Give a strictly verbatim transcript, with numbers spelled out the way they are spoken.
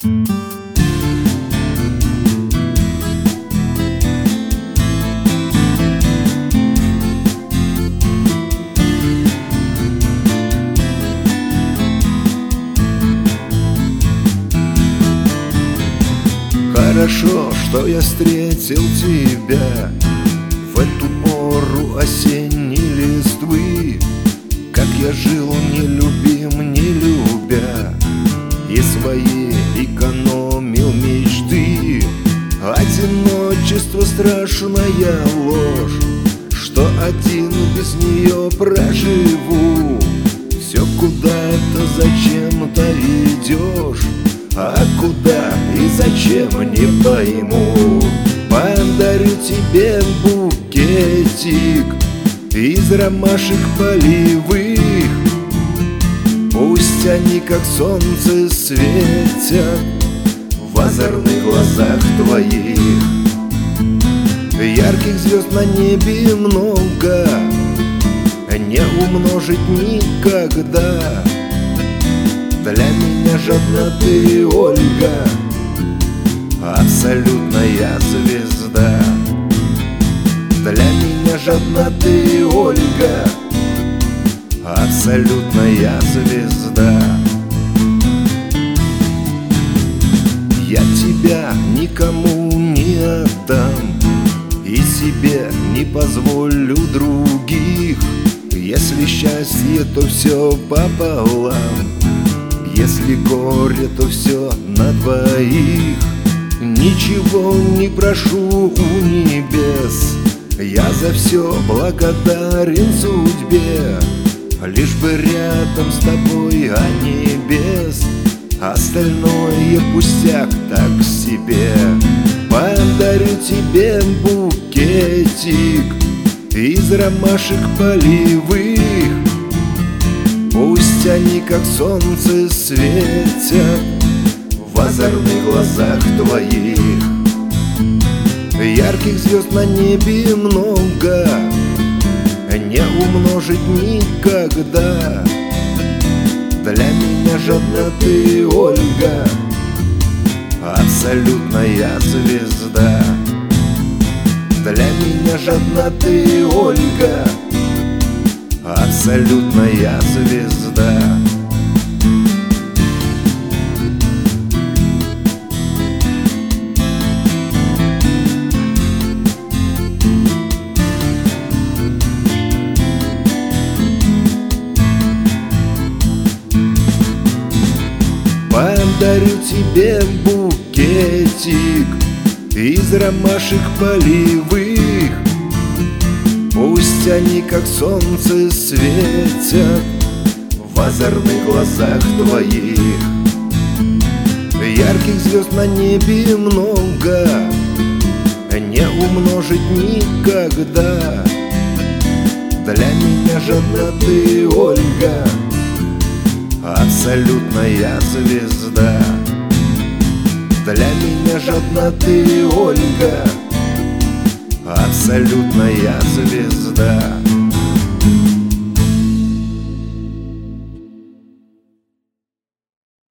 Хорошо, что я встретил тебя в эту пору осенней листвы. Как я жил, не любим, не любя, и свои экономил мечты. Одиночество — страшная ложь, что один без нее проживу. Все куда-то зачем-то идешь, а куда и зачем — не пойму. Подарю тебе букетик из ромашек полевых. Пусть они, как солнце, светят в озорных глазах твоих. Ярких звезд на небе много, не умножить никогда. Для меня жадна ты, Ольга, абсолютная звезда. Для меня жадна ты, Ольга, абсолютная звезда. Я тебя никому не отдам и себе не позволю других. Если счастье, то все пополам, если горе, то все на двоих. Ничего не прошу у небес, я за все благодарен судьбе. Лишь бы рядом с тобой, а не без. Остальное пустяк так себе. Подарю тебе букетик из ромашек полевых. Пусть они, как солнце, светят в озорных глазах твоих. Ярких звезд на небе много, не умножить никогда. Для меня жадна ты, Ольга, абсолютная звезда. Для меня жадна ты, Ольга, абсолютная звезда. Подарю тебе букетик из ромашек полевых. Пусть они, как солнце, светят в озорных глазах твоих. Ярких звезд на небе много, не умножить никогда. Для меня жадна ты, Ольга, абсолютная звезда. Для меня жадна ты, Ольга, абсолютная звезда.